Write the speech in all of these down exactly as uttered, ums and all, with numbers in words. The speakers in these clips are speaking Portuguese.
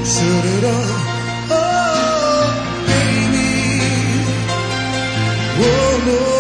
Oh, baby. Oh, no.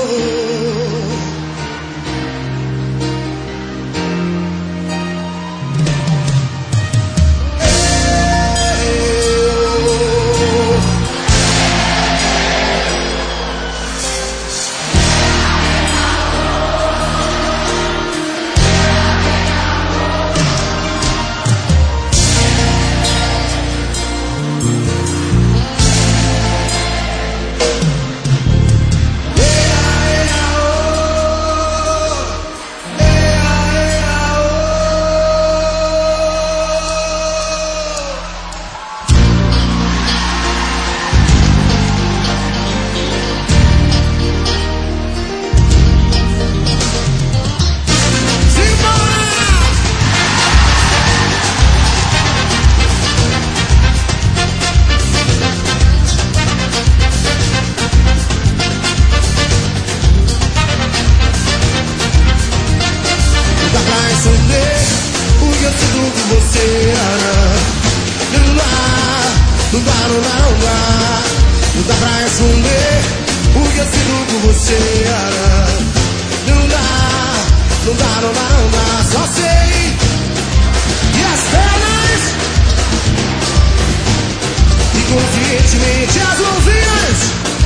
Você não dá, não dá, não dá, não dá, não dá pra esconder o que eu sinto por você. Não dá, não dá, não dá, não dá, só sei. E as pernas, inconscientemente as mãozinhas.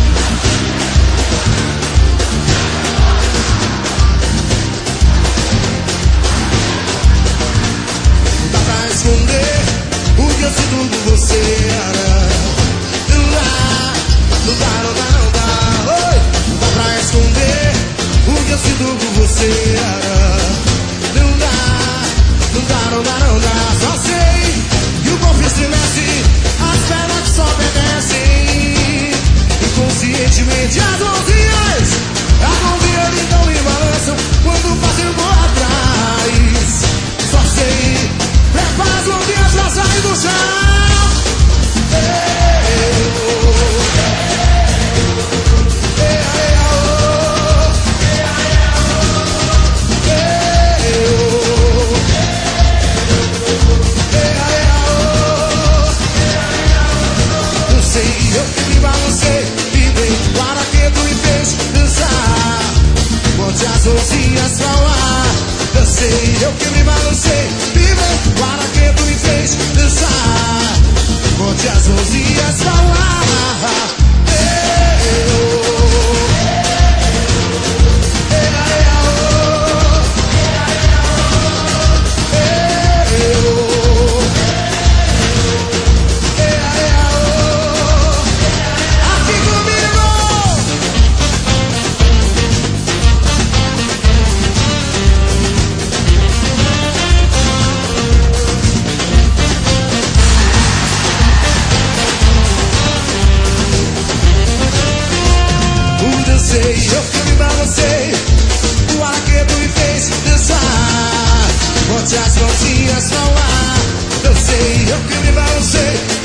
Esconder o que eu sinto por você. Não dá, não dá, não dá, não dá. Oi, não dá pra esconder o que eu sinto por você. Não dá, não dá, não dá, não dá. Só sei que o corpo estremece, as pernas só obedecem. Inconscientemente as mãozinhas, as mãozinhas então me balançam quando passei por atrás. Só sei. Prepara as mãozinhas pra sair do chão. Eu sei, eu que me balancei e dei para que tu me fez dançar. Bote as mãozinhas pra lá. Eu sei, eu que me balancei e dei para que tu me fez dançar. Bote as mãozinhas pra lá. Aqui comigo. Dancei, eu que me balancei, o arquedo me fez dançar. Bote as mãozinhas pra lá. Dancei, eu que me balancei.